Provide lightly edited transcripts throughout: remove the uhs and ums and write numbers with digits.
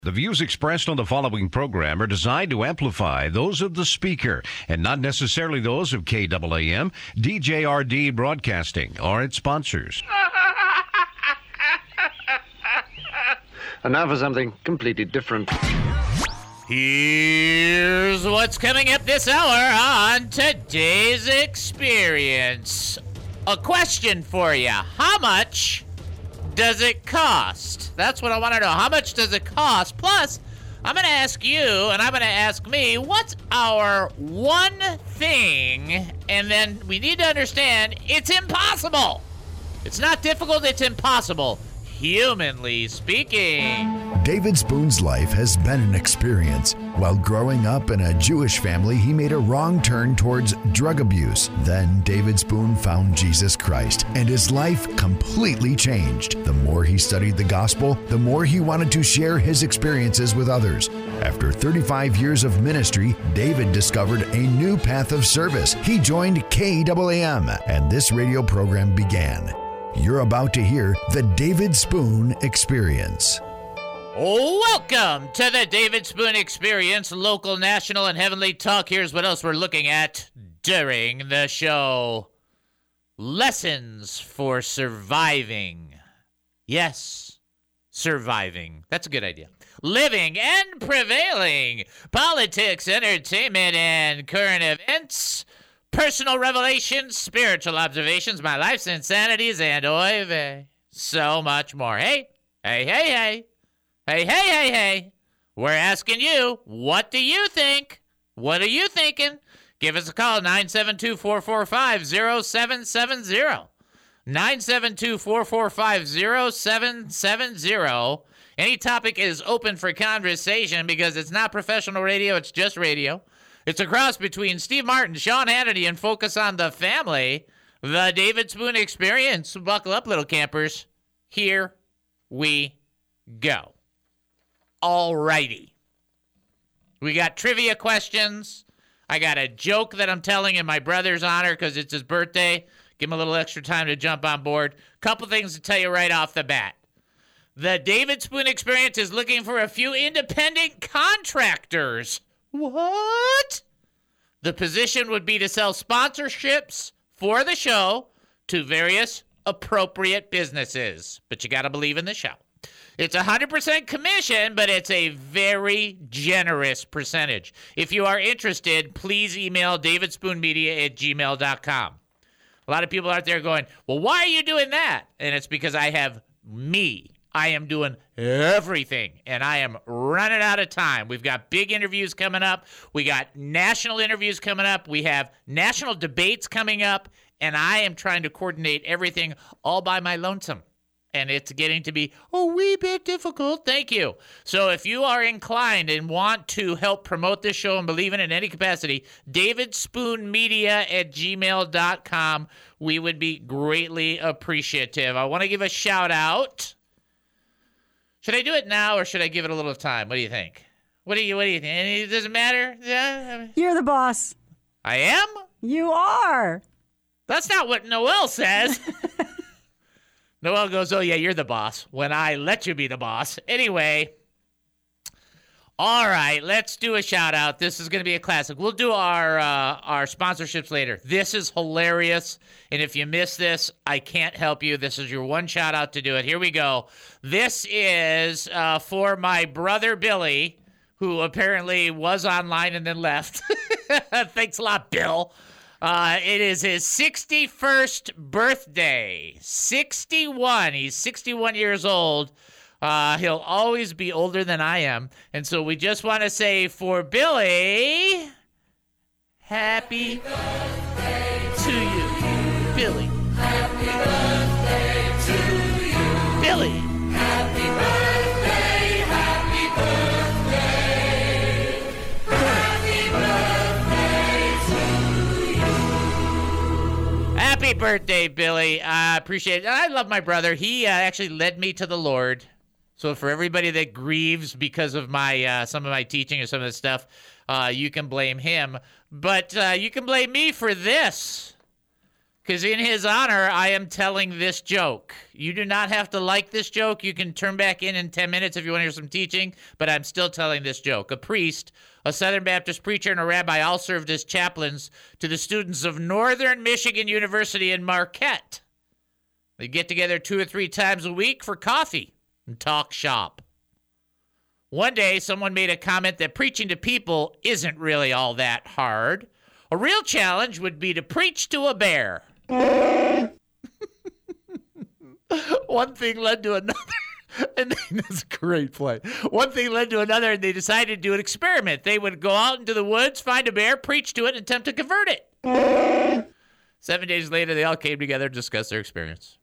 The views expressed on the following program are designed to amplify those of the speaker and not necessarily those of KAAM, DJRD Broadcasting, or its sponsors. And now for something completely different. Here's what's coming up this hour on today's experience. A question for you. How much does it cost? That's what I want to know. How much does it cost? Plus, I'm going to ask you, and I'm going to ask me, what's our one thing? And then we need to understand it's impossible. It's not difficult, it's impossible, humanly speaking. David Spoon's life has been an experience. While growing up in a Jewish family, he made a wrong turn towards drug abuse. Then David Spoon found Jesus Christ, and his life completely changed. The more he studied the gospel, the more he wanted to share his experiences with others. After 35 years of ministry, David discovered a new path of service. He joined KAAM, and this radio program began. You're about to hear the David Spoon Experience. Welcome to the David Spoon Experience, local, national, and heavenly talk. Here's what else we're looking at during the show. Lessons for surviving. Yes, surviving. That's a good idea. Living and prevailing. Politics, entertainment, and current events. Personal revelations, spiritual observations, my life's insanities, and oy vey, so much more. Hey. Hey, we're asking you, what do you think? What are you thinking? Give us a call, 972-445-0770. 972-445-0770. Any topic is open for conversation because it's not professional radio, it's just radio. It's a cross between Steve Martin, Sean Hannity, and Focus on the Family. The David Spoon Experience. Buckle up, little campers. Here we go. Alrighty. We got trivia questions. I got a joke that I'm telling in my brother's honor because it's his birthday. Give him a little extra time to jump on board. Couple things to tell you right off the bat. The David Spoon Experience is looking for a few independent contractors. What? The position would be to sell sponsorships for the show to various appropriate businesses. But you got to believe in the show. It's 100% commission, but it's a very generous percentage. If you are interested, please email davidspoonmedia@gmail.com. A lot of people out there going, well, why are you doing that? And it's because I have me. I am doing everything, and I am running out of time. We've got big interviews coming up. We got national interviews coming up. We have national debates coming up, and I am trying to coordinate everything all by my lonesome. And it's getting to be a wee bit difficult. Thank you. So if you are inclined and want to help promote this show and believe in it in any capacity, davidspoonmedia@gmail.com. We would be greatly appreciative. I want to give a shout out. Should I do it now or should I give it a little time? What do you think? What do you think? It doesn't matter? Yeah. You're the boss. I am? You are. That's not what Noel says. Noel goes, oh, yeah, you're the boss when I let you be the boss. Anyway, all right, let's do a shout-out. This is going to be a classic. We'll do our sponsorships later. This is hilarious, and if you miss this, I can't help you. This is your one shout-out to do it. Here we go. This is for my brother Billy, who apparently was online and then left. Thanks a lot, Bill. It is his 61st birthday. 61. He's 61 years old. He'll always be older than I am. And so we just want to say for Billy, happy birthday to you. Billy. Happy birthday to you. Billy. Happy birthday, happy birthday. Happy birthday to you. Happy birthday, Billy. I appreciate it. I love my brother. He actually led me to the Lord. So for everybody that grieves because of my some of my teaching or some of the stuff, you can blame him. But you can blame me for this. Because in his honor, I am telling this joke. You do not have to like this joke. You can turn back in 10 minutes if you want to hear some teaching, but I'm still telling this joke. A priest, a Southern Baptist preacher, and a rabbi all served as chaplains to the students of Northern Michigan University in Marquette. They get together 2 or 3 times a week for coffee and talk shop. One day, someone made a comment that preaching to people isn't really all that hard. A real challenge would be to preach to a bear. One thing led to another, and that's a great play. One thing led to another, and they decided to do an experiment. They would go out into the woods, find a bear, preach to it, and attempt to convert it. 7 days later, they all came together to discuss their experience.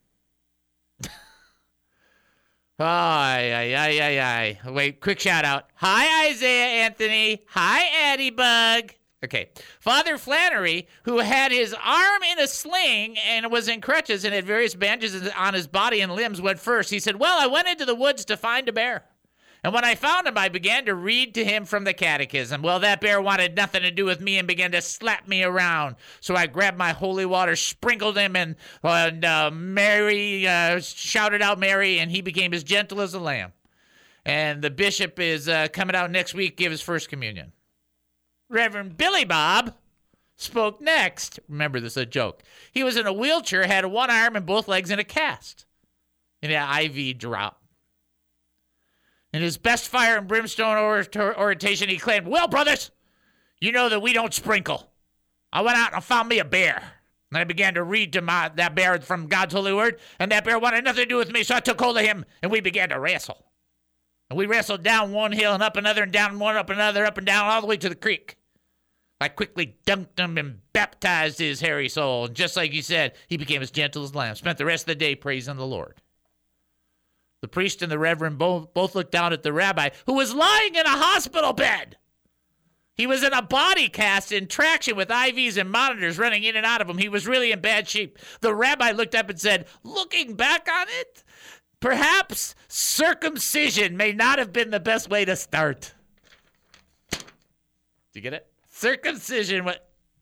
Ay. Wait, quick shout out. Hi, Isaiah Anthony. Hi, Addie Bug. Okay. Father Flannery, who had his arm in a sling and was in crutches and had various bandages on his body and limbs, went first. He said, well, I went into the woods to find a bear. And when I found him, I began to read to him from the catechism. Well, that bear wanted nothing to do with me and began to slap me around. So I grabbed my holy water, sprinkled him, and Mary shouted out Mary, and he became as gentle as a lamb. And the bishop is coming out next week to give his first communion. Reverend Billy Bob spoke next. Remember, this is a joke. He was in a wheelchair, had one arm and both legs in a cast. In an IV drop. In his best fire and brimstone orientation, he claimed, well, brothers, you know that we don't sprinkle. I went out and found me a bear. And I began to read to that bear from God's holy word, and that bear wanted nothing to do with me, so I took hold of him, and we began to wrestle. And we wrestled down one hill and up another, and down one, up another, up and down, all the way to the creek. I quickly dunked him and baptized his hairy soul. And just like you said, he became as gentle as a lamb. Spent the rest of the day praising the Lord. The priest and the reverend both looked down at the rabbi, who was lying in a hospital bed. He was in a body cast in traction with IVs and monitors running in and out of him. He was really in bad shape. The rabbi looked up and said, looking back on it, perhaps circumcision may not have been the best way to start. Do you get it? Circumcision would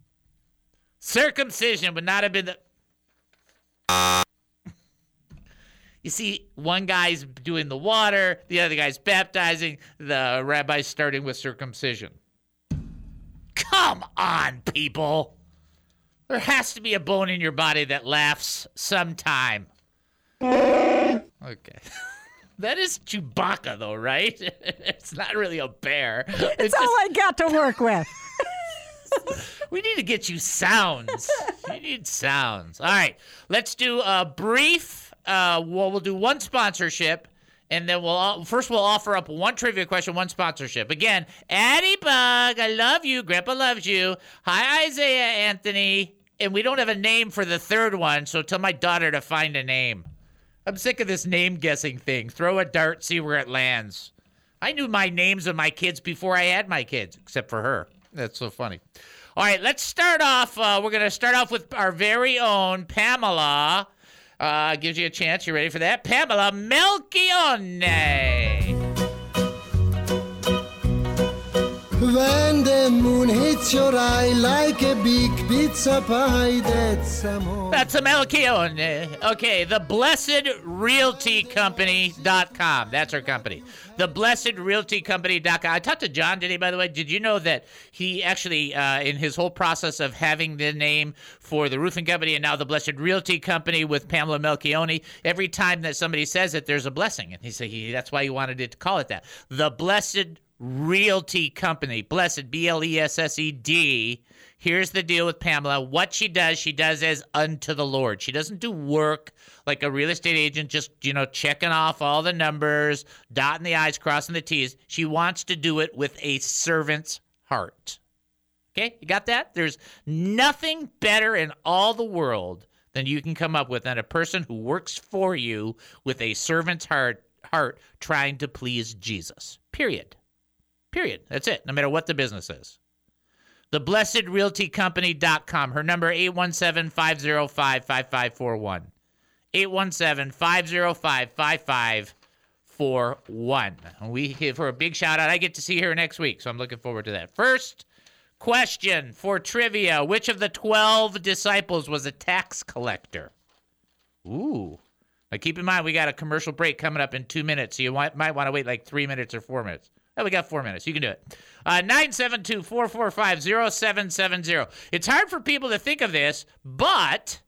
not have been the... You see, one guy's doing the water, the other guy's baptizing, the rabbi's starting with circumcision. Come on, people. There has to be a bone in your body that laughs sometime. Okay. That is Chewbacca, though, right? It's not really a bear. It's all I got to work with. We need to get you sounds. You need sounds. All right. Let's do a brief, we'll do one sponsorship, and then we'll offer up one trivia question, one sponsorship. Again, Addie Bug, I love you. Grandpa loves you. Hi, Isaiah Anthony. And we don't have a name for the third one, so tell my daughter to find a name. I'm sick of this name guessing thing. Throw a dart, see where it lands. I knew my names of my kids before I had my kids, except for her. That's so funny. All right, let's start off. We're going to start off with our very own Pamela. Gives you a chance. You ready for that? Pamela Melchione. When the moon hits your eye like a big pizza pie, that's amore. That's a Melchione. Okay, the Blessed Realty Company.com. That's our company. The Blessed Realty Company.com. I talked to John today, by the way. Did you know that he actually, in his whole process of having the name for the roofing company and now the Blessed Realty Company with Pamela Melchione, every time that somebody says it, there's a blessing. And he said that's why he wanted it to call it that. The Blessed Realty Company. Blessed, B-L-E-S-S-E-D. Here's the deal with Pamela. What she does as unto the Lord. She doesn't do work like a real estate agent, just, checking off all the numbers, dotting the I's, crossing the T's. She wants to do it with a servant's heart. Okay, you got that? There's nothing better in all the world than you can come up with than a person who works for you with a servant's heart trying to please Jesus. Period. That's it, no matter what the business is. TheBlessedRealtyCompany.com. Her number, 817-505-5541. 817-505-5541. We give her a big shout out. I get to see her next week, so I'm looking forward to that. First, Question for trivia. Which of the 12 disciples was a tax collector? Ooh. Now keep in mind, we got a commercial break coming up in 2 minutes, so you might want to wait like 3 minutes or 4 minutes. Oh, we got 4 minutes. You can do it. 972-445-0770. It's hard for people to think of this, but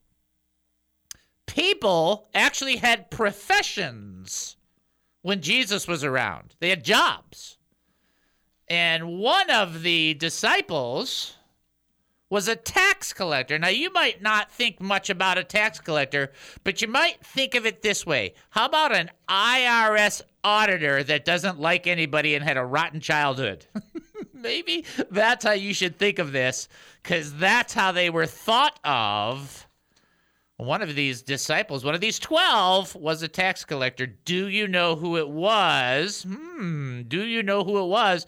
people actually had professions when Jesus was around. They had jobs. And one of the disciples was a tax collector. Now, you might not think much about a tax collector, but you might think of it this way. How about an IRS auditor that doesn't like anybody and had a rotten childhood? Maybe that's how you should think of this, because that's how they were thought of. One of these disciples, one of these 12, was a tax collector. Do you know who it was? Do you know who it was?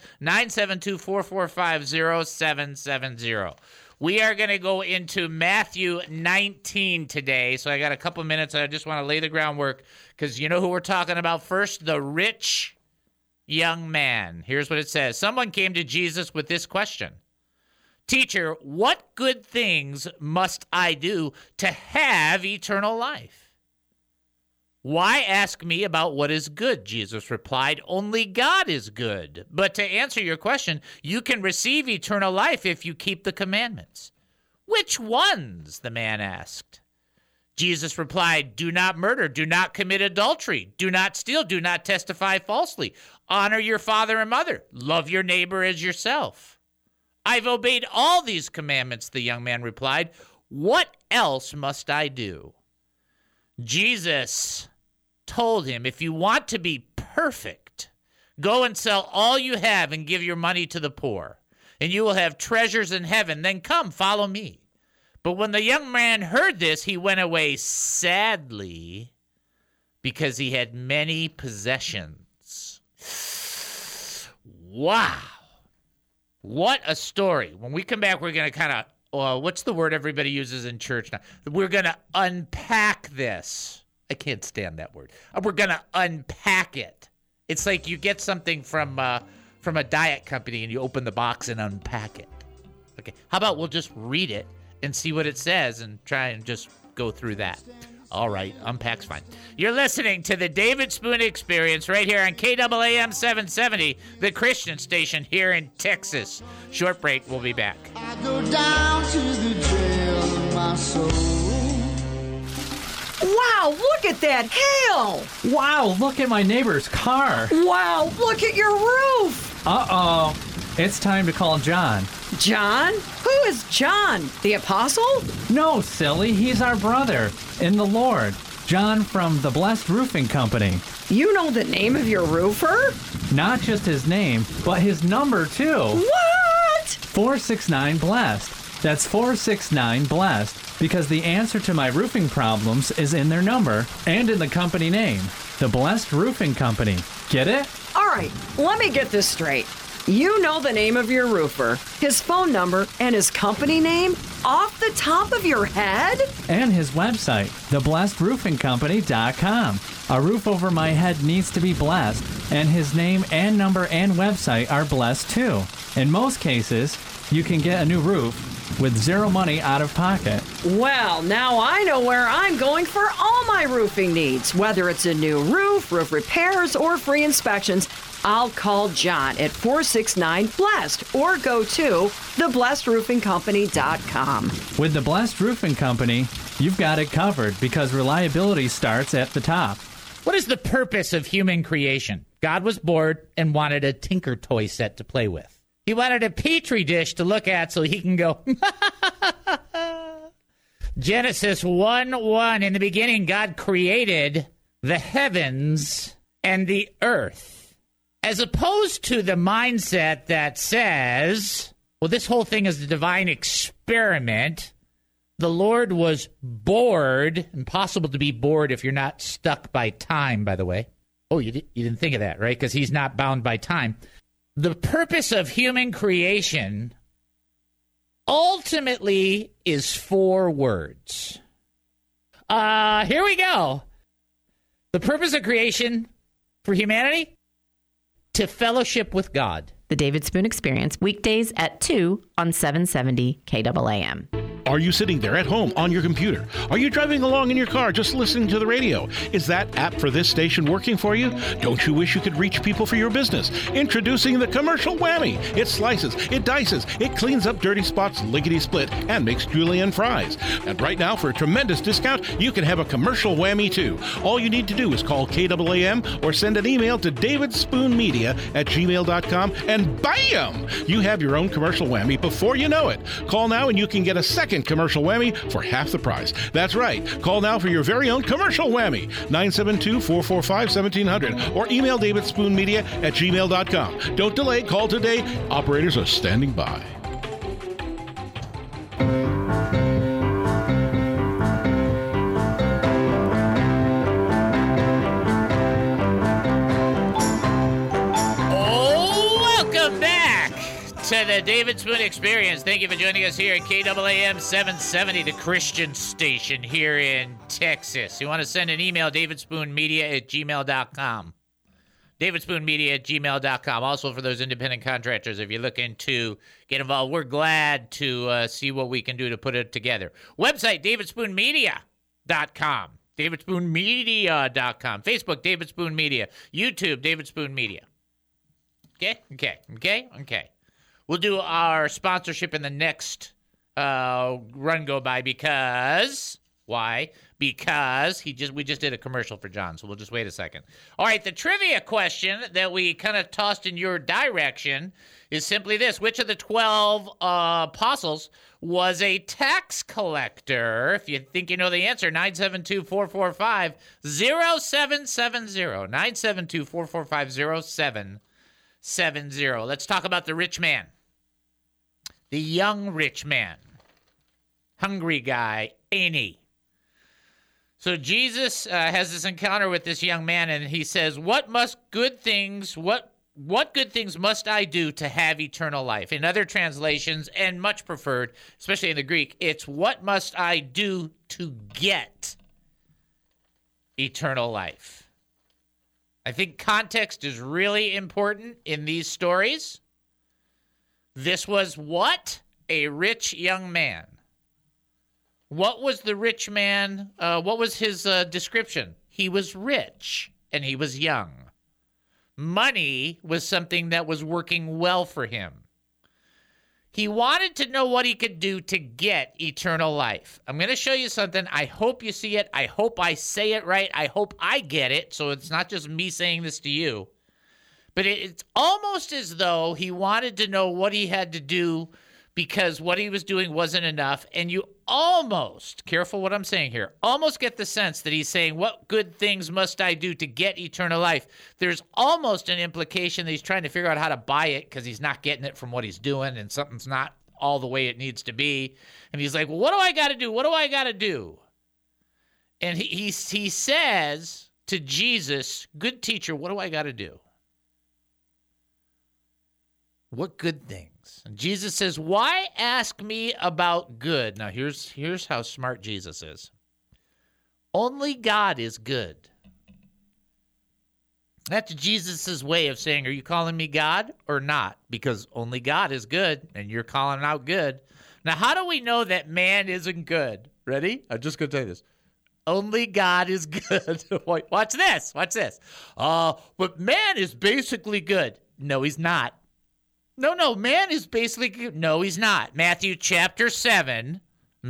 972-445-0770. We are going to go into Matthew 19 today. So I got a couple minutes. I just want to lay the groundwork because you know who we're talking about first? The rich young man. Here's what it says. Someone came to Jesus with this question. Teacher, what good things must I do to have eternal life? Why ask me about what is good? Jesus replied, only God is good. But to answer your question, you can receive eternal life if you keep the commandments. Which ones? The man asked. Jesus replied, do not murder, do not commit adultery, do not steal, do not testify falsely, honor your father and mother, love your neighbor as yourself. I've obeyed all these commandments, the young man replied. What else must I do? Jesus told him, if you want to be perfect, go and sell all you have and give your money to the poor, and you will have treasures in heaven. Then come, follow me. But when the young man heard this, he went away sadly because he had many possessions. Wow. What a story. When we come back, we're going to kind of, what's the word everybody uses in church now? We're going to unpack this. I can't stand that word. We're going to unpack it. It's like you get something from a diet company and you open the box and unpack it. Okay, how about we'll just read it and see what it says and try and just go through that. All right, unpack's fine. You're listening to the David Spoon Experience right here on KAAM 770, the Christian station here in Texas. Short break, we'll be back. I go down to the jail of my soul. Wow, look at that hail! Wow, look at my neighbor's car. Wow, look at your roof! Uh-oh, it's time to call John. John? Who is John? The apostle? No, silly, he's our brother in the Lord. John from the Blessed Roofing Company. You know the name of your roofer? Not just his name, but his number, too. What? 469-BLESSED. That's 469-BLESSED, because the answer to my roofing problems is in their number and in the company name, the Blessed Roofing Company. Get it? All right, let me get this straight. You know the name of your roofer, his phone number, and his company name off the top of your head? And his website, theblessedroofingcompany.com. A roof over my head needs to be blessed, and his name and number and website are blessed too. In most cases, you can get a new roof with zero money out of pocket. Well, now I know where I'm going for all my roofing needs. Whether it's a new roof, roof repairs, or free inspections, I'll call John at 469-BLESSED or go to theblessedroofingcompany.com. With the Blessed Roofing Company, you've got it covered because reliability starts at the top. What is the purpose of human creation? God was bored and wanted a Tinker Toy set to play with. He wanted a Petri dish to look at so he can go, Genesis 1:1, in the beginning, God created the heavens and the earth. As opposed to the mindset that says, well, this whole thing is a divine experiment. The Lord was bored. Impossible to be bored if you're not stuck by time, by the way. Oh, you didn't think of that, right? Because he's not bound by time. The purpose of human creation ultimately is 4 words. Here we go. The purpose of creation for humanity? To fellowship with God. The David Spoon Experience, weekdays at 2 on 770 KAAM. Are you sitting there at home on your computer? Are you driving along in your car just listening to the radio? Is that app for this station working for you? Don't you wish you could reach people for your business? Introducing the Commercial Whammy. It slices, it dices, it cleans up dirty spots lickety-split and makes julienne fries. And right now, for a tremendous discount, you can have a Commercial Whammy too. All you need to do is call KAAM or send an email to davidspoonmedia@gmail.com and bam! You have your own Commercial Whammy before you know it. Call now and you can get a second Commercial Whammy for half the price. That's right. Call now for your very own Commercial Whammy. 972-445-1700 or email davidspoonmedia@gmail.com. Don't delay. Call today. Operators are standing by. To the David Spoon Experience. Thank you for joining us here at KAAM 770, the Christian station here in Texas. You want to send an email, davidspoonmedia@gmail.com. davidspoonmedia@gmail.com. Also for those independent contractors, if you're looking to get involved, we're glad to see what we can do to put it together. Website, davidspoonmedia.com. davidspoonmedia.com. Facebook, David Spoon Media. YouTube, David Spoon Media. Okay. We'll do our sponsorship in the next run go by because why? Because we just did a commercial for John, so we'll just wait a second. All right, the trivia question that we kind of tossed in your direction is simply this: which of the 12 apostles was a tax collector? If you think you know the answer, 972-445-0770. 972-445-0770. Let's talk about the rich man. The young rich man. Hungry guy, ain't he? So Jesus has this encounter with this young man, and he says, what good things must I do to have eternal life? In other translations, and much preferred, especially in the Greek, it's what must I do to get eternal life? I think context is really important in these stories. This was what? A rich young man. What was the rich man? What was his description? He was rich and he was young. Money was something that was working well for him. He wanted to know what he could do to get eternal life. I'm going to show you something. I hope you see it. I hope I say it right. I hope I get it, so it's not just me saying this to you. But it's almost as though he wanted to know what he had to do because what he was doing wasn't enough. And you almost, careful what I'm saying here, almost get the sense that he's saying, what good things must I do to get eternal life? There's almost an implication that he's trying to figure out how to buy it because he's not getting it from what he's doing and something's not all the way it needs to be. And he's like, well, what do I got to do? What do I got to do? And he says to Jesus, good teacher, what do I got to do? What good things? And Jesus says, why ask me about good? Now, here's how smart Jesus is. Only God is good. That's Jesus' way of saying, are you calling me God or not? Because only God is good, and you're calling out good. Now, how do we know that man isn't good? Ready? I'm just going to tell you this. Only God is good. Watch this. But man is basically good. No, he's not. No, man is basically good. No, he's not. Matthew chapter 7,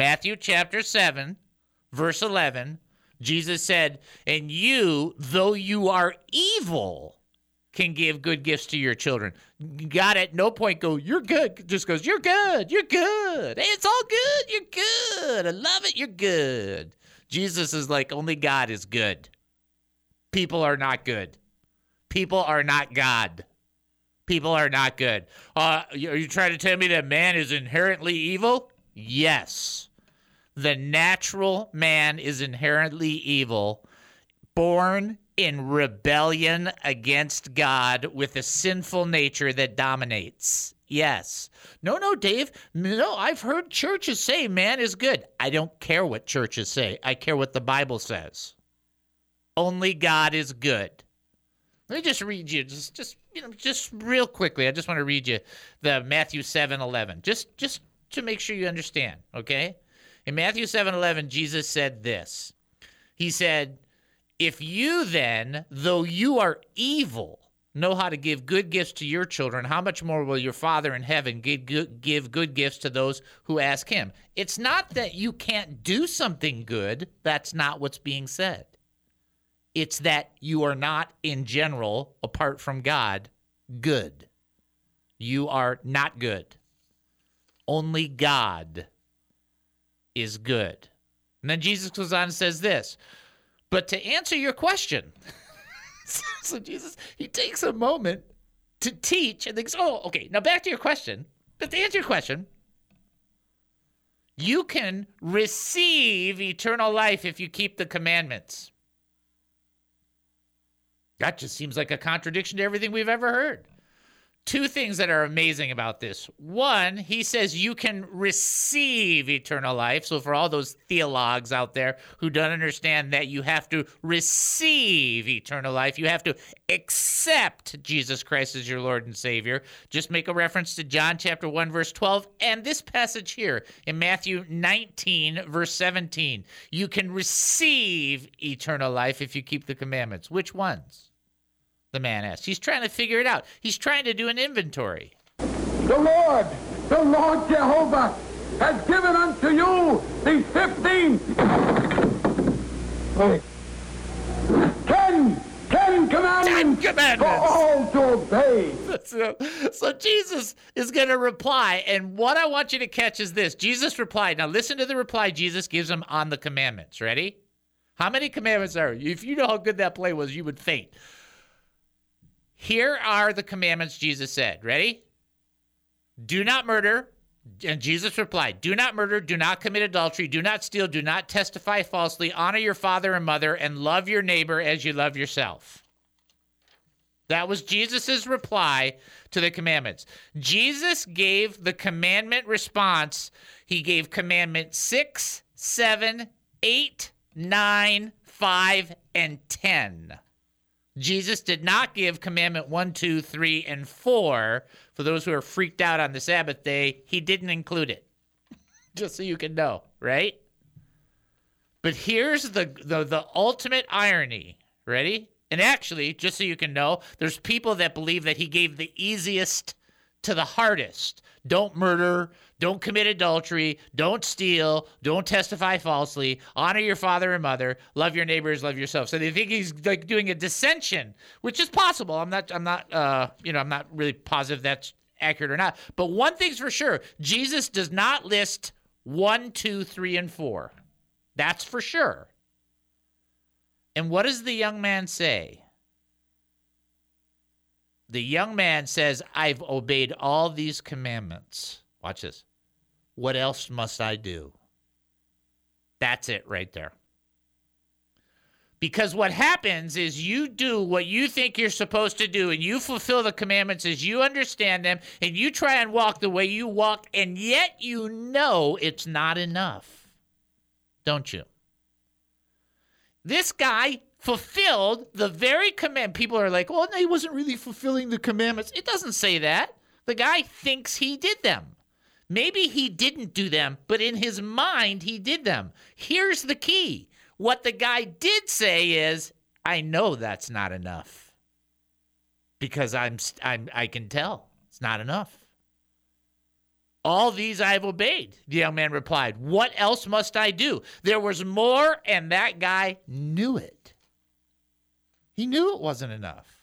verse 11, Jesus said, and you, though you are evil, can give good gifts to your children. God at no point go, you're good. Just goes, you're good. Hey, it's all good. You're good. I love it. You're good. Jesus is like, only God is good. People are not good. People are not God. People are not good. Are you trying to tell me that man is inherently evil? Yes. The natural man is inherently evil, born in rebellion against God with a sinful nature that dominates. Yes. No, Dave. No, I've heard churches say man is good. I don't care what churches say. I care what the Bible says. Only God is good. Let me just read you just just real quickly, I just want to read you the Matthew 7:11, just to make sure you understand, okay? In Matthew 7:11, Jesus said this. He said, if you then, though you are evil, know how to give good gifts to your children, how much more will your Father in heaven give good gifts to those who ask him? It's not that you can't do something good. That's not what's being said. It's that you are not, in general, apart from God, good. You are not good. Only God is good. And then Jesus goes on and says this, but to answer your question, so Jesus, he takes a moment to teach and thinks, oh, okay, now back to your question. But to answer your question, you can receive eternal life if you keep the commandments. That just seems like a contradiction to everything we've ever heard. Two things that are amazing about this. One, he says you can receive eternal life. So for all those theologues out there who don't understand that you have to receive eternal life, you have to accept Jesus Christ as your Lord and Savior. Just make a reference to John chapter 1, verse 12, and this passage here in Matthew 19, verse 17. You can receive eternal life if you keep the commandments. Which ones? The man asked. He's trying to figure it out. He's trying to do an inventory. The Lord Jehovah, has given unto you these 10 commandments for all to obey. So Jesus is going to reply, and what I want you to catch is this. Jesus replied. Now listen to the reply Jesus gives him on the commandments. Ready? How many commandments are there? If you know how good that play was, you would faint. Here are the commandments Jesus said. Ready? Do not murder. And Jesus replied, do not murder, do not commit adultery, do not steal, do not testify falsely, honor your father and mother, and love your neighbor as you love yourself. That was Jesus' reply to the commandments. Jesus gave the commandment response. He gave commandment 6, 7, 8, 9, 5, and 10. Jesus did not give commandment 1, 2, 3, and 4. For those who are freaked out on the Sabbath day, he didn't include it. Just so you can know, right? But here's the ultimate irony. Ready? And actually, just so you can know, there's people that believe that he gave the easiest to the hardest. Don't murder, don't commit adultery, don't steal, don't testify falsely, honor your father and mother, love your neighbors, love yourself. So they think he's like doing a dissension, which is possible. I'm not really positive that's accurate or not. But one thing's for sure, Jesus does not list 1, 2, 3, and 4. That's for sure. And what does the young man say? The young man says, I've obeyed all these commandments. Watch this. What else must I do? That's it right there. Because what happens is you do what you think you're supposed to do, and you fulfill the commandments as you understand them, and you try and walk the way you walk, and yet you know it's not enough. Don't you? This guy fulfilled the very command. People are like, well, no, he wasn't really fulfilling the commandments. It doesn't say that. The guy thinks he did them. Maybe he didn't do them, but in his mind, he did them. Here's the key. What the guy did say is, I know that's not enough because I can tell it's not enough. All these I have obeyed, the young man replied. What else must I do? There was more, and that guy knew it. He knew it wasn't enough.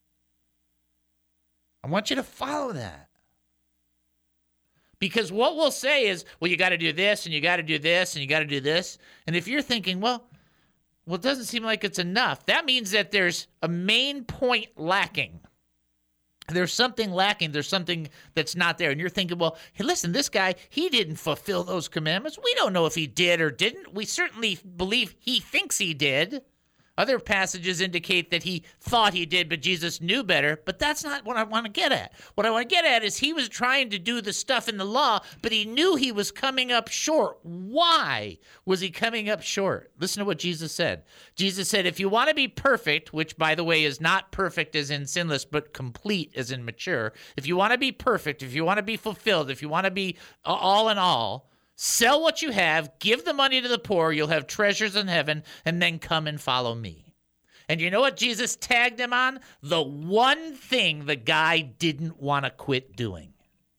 I want you to follow that. Because what we'll say is, well, you got to do this, and you got to do this, and you got to do this. And if you're thinking, well, it doesn't seem like it's enough, that means that there's a main point lacking. There's something lacking. There's something that's not there. And you're thinking, well, hey, listen, this guy, he didn't fulfill those commandments. We don't know if he did or didn't. We certainly believe he thinks he did. Other passages indicate that he thought he did, but Jesus knew better. But that's not what I want to get at. What I want to get at is he was trying to do the stuff in the law, but he knew he was coming up short. Why was he coming up short? Listen to what Jesus said. Jesus said, if you want to be perfect, which, by the way, is not perfect as in sinless, but complete as in mature. If you want to be perfect, if you want to be fulfilled, if you want to be all in all, sell what you have, give the money to the poor, you'll have treasures in heaven, and then come and follow me. And you know what Jesus tagged him on? The one thing the guy didn't want to quit doing.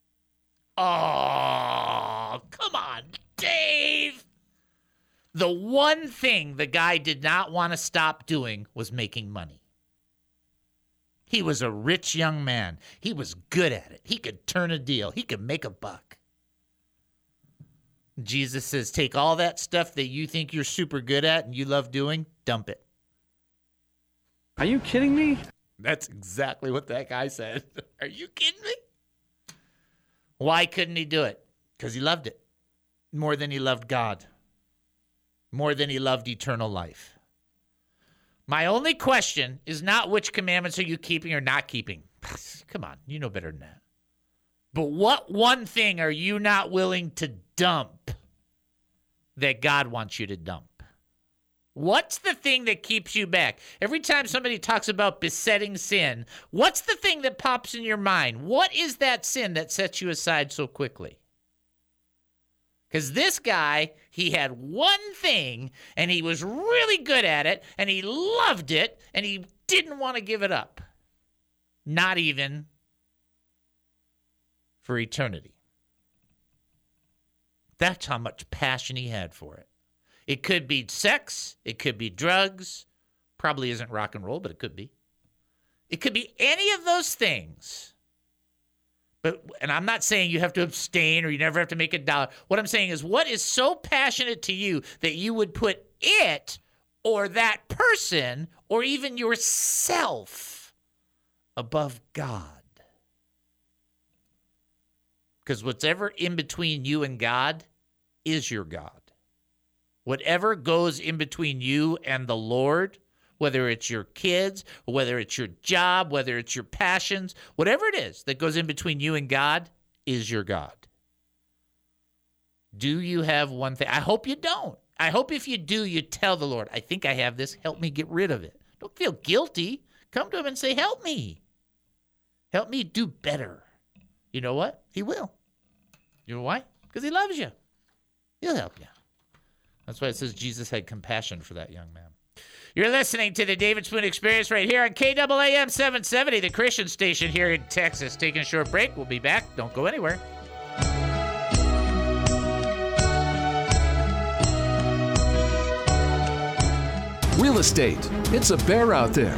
Oh, come on, Dave. The one thing the guy did not want to stop doing was making money. He was a rich young man. He was good at it. He could turn a deal. He could make a buck. Jesus says, take all that stuff that you think you're super good at and you love doing, dump it. Are you kidding me? That's exactly what that guy said. Are you kidding me? Why couldn't he do it? Because he loved it more than he loved God, more than he loved eternal life. My only question is not which commandments are you keeping or not keeping. Come on, you know better than that. But what one thing are you not willing to dump that God wants you to dump? What's the thing that keeps you back? Every time somebody talks about besetting sin, what's the thing that pops in your mind? What is that sin that sets you aside so quickly? Because this guy, he had one thing, and he was really good at it, and he loved it, and he didn't want to give it up. Not even for eternity. That's how much passion he had for it. It could be sex. It could be drugs. Probably isn't rock and roll, but it could be. It could be any of those things. And I'm not saying you have to abstain or you never have to make $1. What I'm saying is, what is so passionate to you that you would put it or that person or even yourself above God? Because whatever in between you and God is your God. Whatever goes in between you and the Lord, whether it's your kids, or whether it's your job, whether it's your passions, whatever it is that goes in between you and God is your God. Do you have one thing? I hope you don't. I hope if you do, you tell the Lord, I think I have this. Help me get rid of it. Don't feel guilty. Come to him and say, help me. Help me do better. You know what? He will. You know why? Because he loves you. He'll help you. That's why it says Jesus had compassion for that young man. You're listening to the David Spoon Experience right here on KAAM 770, the Christian station here in Texas. Taking a short break. We'll be back. Don't go anywhere. Real estate. It's a bear out there.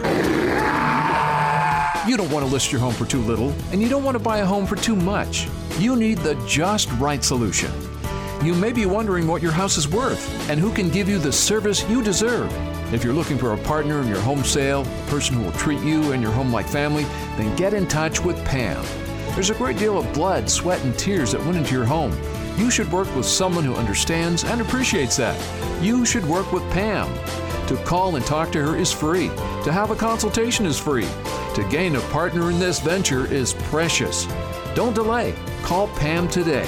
You don't want to list your home for too little, and you don't want to buy a home for too much. You need the just right solution. You may be wondering what your house is worth and who can give you the service you deserve. If you're looking for a partner in your home sale, a person who will treat you and your home like family, then get in touch with Pam. There's a great deal of blood, sweat, and tears that went into your home. You should work with someone who understands and appreciates that. You should work with Pam. To call and talk to her is free. To have a consultation is free. To gain a partner in this venture is precious. Don't delay. Call Pam today.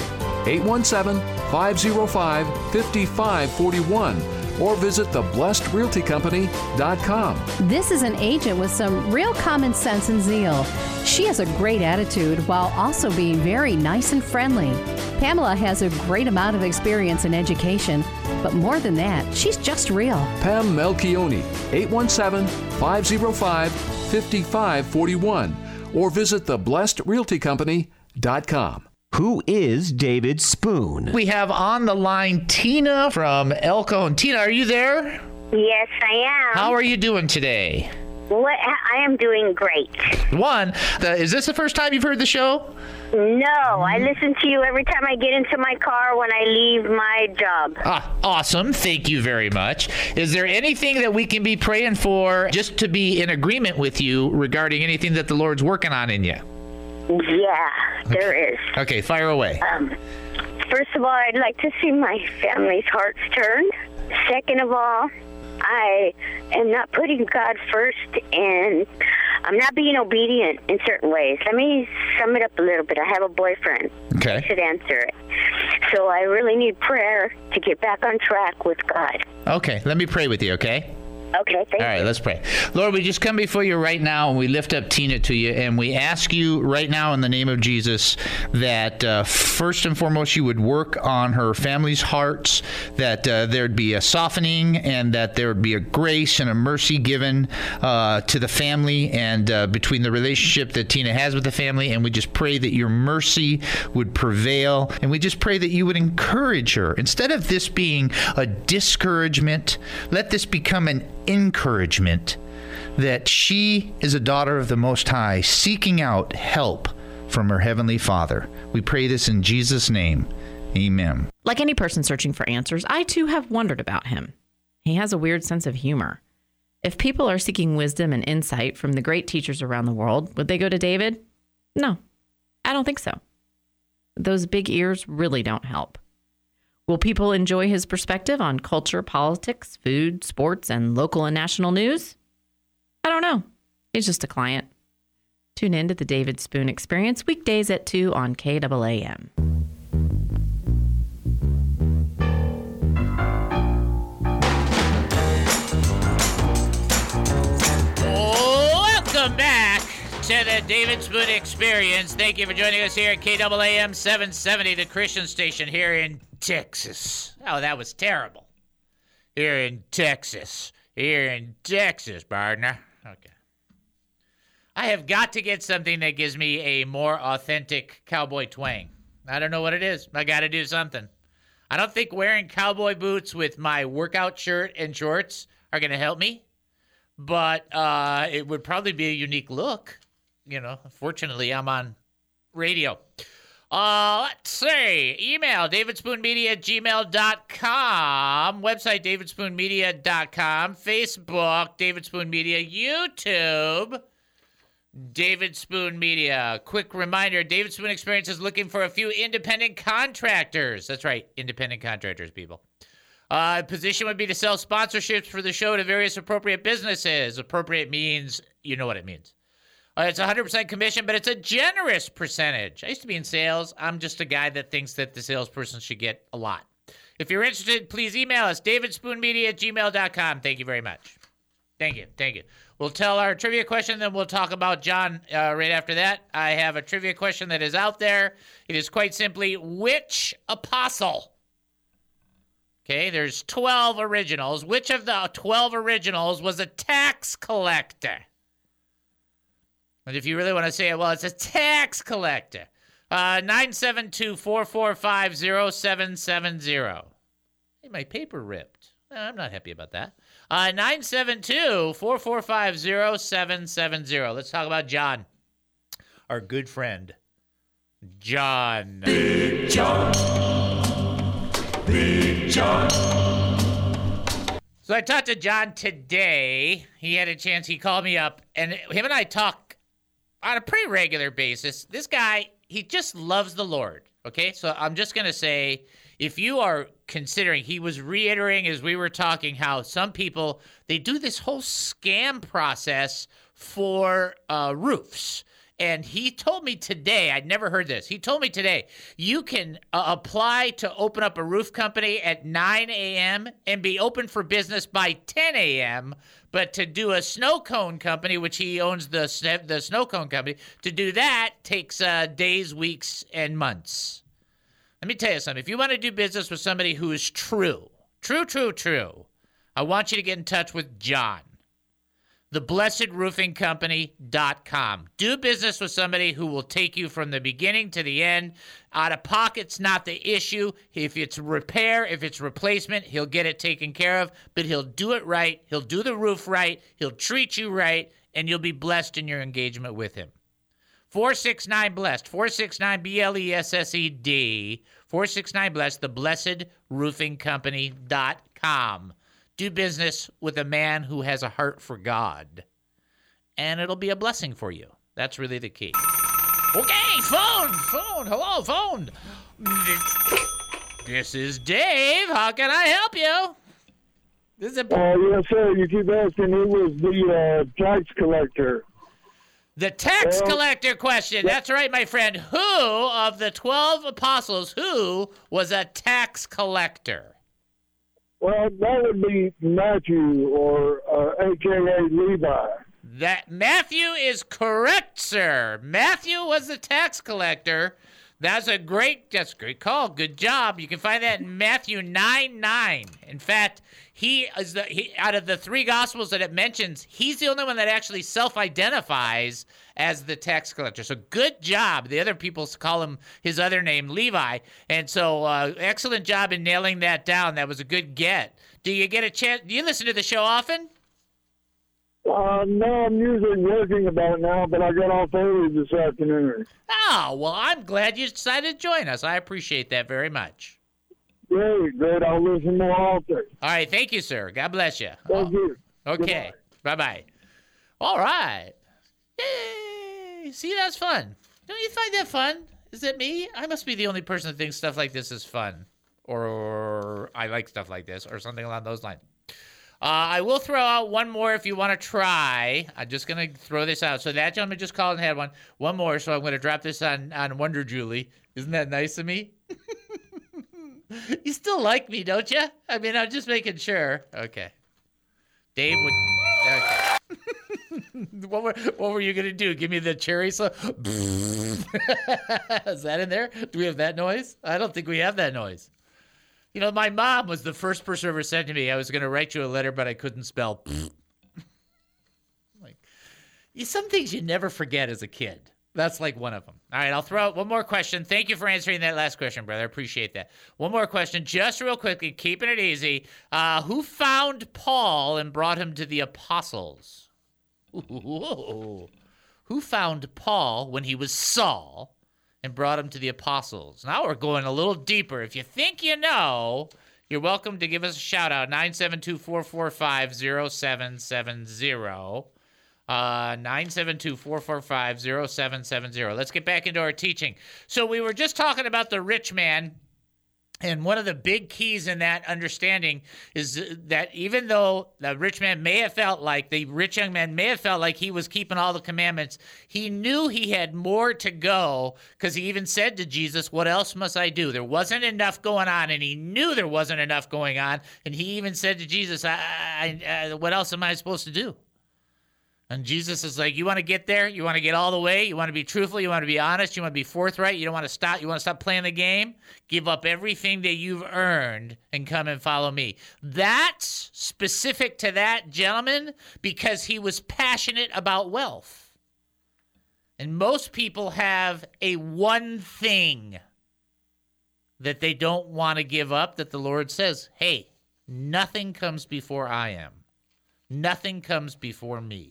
817-505-5541 or visit theblessedrealtycompany.com. This is an agent with some real common sense and zeal. She has a great attitude while also being very nice and friendly. Pamela has a great amount of experience in education, but more than that, she's just real. Pam Melchioni, 817-505-5541 or visit theblessedrealtycompany.com. Who is David Spoon? We have on the line Tina from Elkhorn. Tina, are you there? Yes, I am. How are you doing today? I am doing great. Is this the first time you've heard the show? No, I listen to you every time I get into my car when I leave my job. Awesome. Thank you very much. Is there anything that we can be praying for just to be in agreement with you regarding anything that the Lord's working on in you? Yeah, there is. Okay, fire away. First of all, I'd like to see my family's hearts turned. Second of all, I am not putting God first, and I'm not being obedient in certain ways. Let me sum it up a little bit. I have a boyfriend. Okay. I should answer it. So I really need prayer to get back on track with God. Okay, let me pray with you, okay? Okay, thank you. All right, let's pray. Lord, we just come before you right now, and we lift up Tina to you, and we ask you right now in the name of Jesus that first and foremost you would work on her family's hearts, that there'd be a softening, and that there would be a grace and a mercy given to the family and between the relationship that Tina has with the family, and we just pray that your mercy would prevail, and we just pray that you would encourage her. Instead of this being a discouragement, let this become an encouragement that she is a daughter of the Most High, seeking out help from her Heavenly Father. We pray this in Jesus' name. Amen. Like any person searching for answers, I too have wondered about him. He has a weird sense of humor. If people are seeking wisdom and insight from the great teachers around the world, would they go to David? No, I don't think so. Those big ears really don't help. Will people enjoy his perspective on culture, politics, food, sports, and local and national news? I don't know. He's just a client. Tune in to the David Spoon Experience weekdays at 2 on KAAM. Welcome back to the David Spoon Experience. Thank you for joining us here at KAAM 770, the Christian station here in Texas. Oh, that was terrible. Here in Texas, partner. Okay. I have got to get something that gives me a more authentic cowboy twang. I don't know what it is. I got to do something. I don't think wearing cowboy boots with my workout shirt and shorts are going to help me, but it would probably be a unique look. You know, fortunately, I'm on radio. Let's see. Email, davidspoonmedia@gmail.com. Website, davidspoonmedia.com. Facebook, David Spoon Media. YouTube, David Spoon Media. Quick reminder, David Spoon Experience is looking for a few independent contractors. That's right, independent contractors, people. Position would be to sell sponsorships for the show to various appropriate businesses. Appropriate means, you know what it means. It's 100% commission, but it's a generous percentage. I used to be in sales. I'm just a guy that thinks that the salesperson should get a lot. If you're interested, please email us, davidspoonmedia@gmail.com. Thank you very much. Thank you. We'll tell our trivia question, then we'll talk about John right after that. I have a trivia question that is out there. It is quite simply, which apostle? Okay, there's 12 originals. Which of the 12 originals was a tax collector? And if you really want to say it, well, it's a tax collector. 972-445-0770. Hey, my paper ripped. I'm not happy about that. 972-445-0770. Let's talk about John, our good friend. John. Big John. Big John. So I talked to John today. He had a chance. He called me up, and him and I talk on a pretty regular basis. This guy, he just loves the Lord, okay? So I'm just going to say, if you are considering, he was reiterating as we were talking how some people, they do this whole scam process for roofs. And he told me today, I'd never heard this. He told me today, you can apply to open up a roof company at 9 a.m. and be open for business by 10 a.m., but to do a snow cone company, which he owns the snow cone company, to do that takes days, weeks, and months. Let me tell you something. If you want to do business with somebody who is true, I want you to get in touch with John. TheBlessedRoofingCompany.com. Do business with somebody who will take you from the beginning to the end. Out of pocket's not the issue. If it's repair, if it's replacement, he'll get it taken care of, but he'll do it right. He'll do the roof right. He'll treat you right, and you'll be blessed in your engagement with him. 469-BLESSED. 469-BLESSED. 469-BLESSED. TheBlessedRoofingCompany.com. Do business with a man who has a heart for God, and it'll be a blessing for you. That's really the key. Okay, phone, hello, phone. This is Dave. How can I help you? This is yes, sir. You keep asking who was the tax collector. The tax collector question. That's right, my friend. Who of the 12 apostles, who was a tax collector? Well, that would be Matthew or a.k.a. Levi. That Matthew is correct, sir. Matthew was the tax collector. That's a great call. Good job. You can find that in Matthew 9:9. In fact, he out of the three gospels that it mentions, he's the only one that actually self-identifies as the tax collector. So good job. The other people call him his other name, Levi. And so excellent job in nailing that down. That was a good get. Do you get a chance? Do you listen to the show often? No, I'm usually working about now, but I got off early this afternoon. Oh, well, I'm glad you decided to join us. I appreciate that very much. Great. I'll listen more often. All right. Thank you, sir. God bless you. Thank you. Okay. Bye-bye. All right. Yay. See, that's fun. Don't you find that fun? Is it me? I must be the only person that thinks stuff like this is fun. Or I like stuff like this or something along those lines. I will throw out one more if you want to try. I'm just going to throw this out. So that gentleman just called and had one more, so I'm going to drop this on Wonder Julie. Isn't that nice of me? You still like me, don't you? I mean, I'm just making sure. Okay. Dave would... Okay. What were you going to do? Give me the cherry sauce? Is that in there? Do we have that noise? I don't think we have that noise. You know, my mom was the first person who ever said to me, I was going to write you a letter, but I couldn't spell. Like, some things you never forget as a kid. That's like one of them. All right, I'll throw out one more question. Thank you for answering that last question, brother. I appreciate that. One more question, just real quickly, keeping it easy. Who found Paul and brought him to the apostles? Ooh. Who found Paul when he was Saul and brought him to the apostles? Now we're going a little deeper. If you think you know, you're welcome to give us a shout out. 972-445-0770. 972-445-0770. Let's get back into our teaching. So we were just talking about the rich man. And one of the big keys in that understanding is that even though the rich man may have felt like, the rich young man may have felt like he was keeping all the commandments, he knew he had more to go, because he even said to Jesus, what else must I do? There wasn't enough going on, and he knew there wasn't enough going on. And he even said to Jesus, what else am I supposed to do? And Jesus is like, you want to get there? You want to get all the way? You want to be truthful? You want to be honest? You want to be forthright? You don't want to stop? You want to stop playing the game? Give up everything that you've earned and come and follow me. That's specific to that gentleman because he was passionate about wealth. And most people have a one thing that they don't want to give up that the Lord says, hey, nothing comes before I am. Nothing comes before me.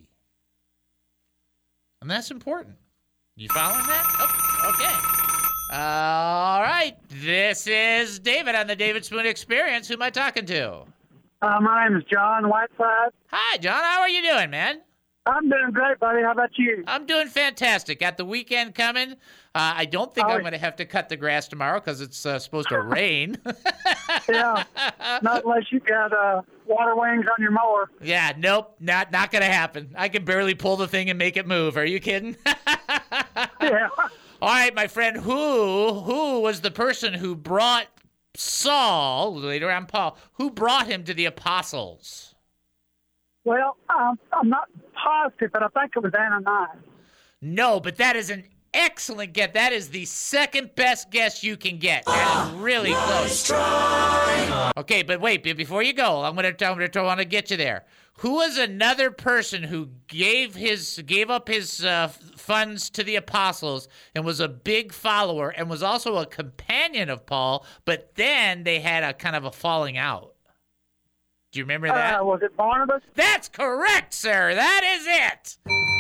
And that's important. You following that? Oh, okay. All right. This is David on the David Spoon Experience. Who am I talking to? My name is John Whiteside. Hi, John. How are you doing, man? I'm doing great, buddy. How about you? I'm doing fantastic. Got the weekend coming. I don't think I'm going to have to cut the grass tomorrow because it's supposed to rain. Yeah, not unless you got water wings on your mower. Yeah, nope, not going to happen. I can barely pull the thing and make it move. Are you kidding? Yeah. All right, my friend, who was the person who brought Saul, later on Paul, who brought him to the apostles? Well, I'm not positive, but I think it was Ananias. No, but that is an excellent guess. That is the second best guess you can get. That is really close. Okay, but wait, before you go, I'm going to want to get you there. Who was another person who gave up his funds to the apostles and was a big follower and was also a companion of Paul, but then they had a kind of a falling out? Do you remember that? Was it Barnabas? That's correct, sir. That is it.